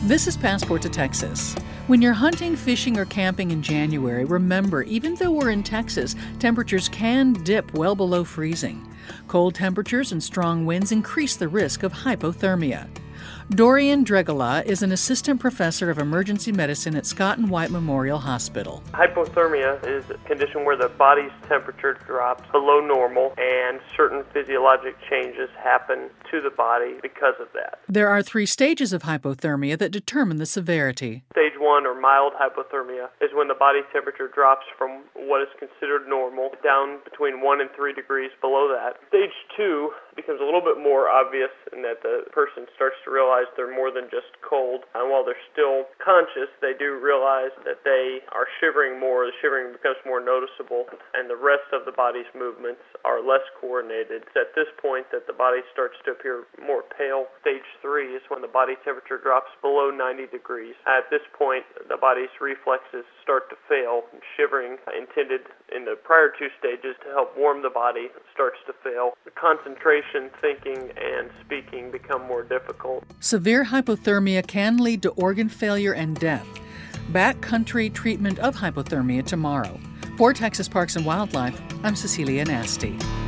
This is Passport to Texas. When you're hunting, fishing, or camping in January, remember, even though we're in Texas, temperatures can dip well below freezing. Cold temperatures and strong winds increase the risk of hypothermia. Dorian Dregala is an assistant professor of emergency medicine at Scott and White Memorial Hospital. Hypothermia is a condition where the body's temperature drops below normal and certain physiologic changes happen to the body because of that. There are 3 stages of hypothermia that determine the severity. Stage 1, or mild hypothermia, is when the body temperature drops from what is considered normal down between 1 and 3 degrees below that. Stage 2 becomes a little bit more obvious in that the person starts to realize they're more than just cold. And while they're still conscious, they do realize that they are shivering more. The shivering becomes more noticeable, and the rest of the body's movements are less coordinated. It's at this point that the body starts to appear more pale. Stage 3 is when the body temperature drops below 90 degrees. At this point, the body's reflexes start to fail. Shivering, intended in the prior 2 stages to help warm the body, starts to fail. The concentration, thinking, and speaking become more difficult. Severe hypothermia can lead to organ failure and death. Backcountry treatment of hypothermia tomorrow. For Texas Parks and Wildlife, I'm Cecilia Nasty.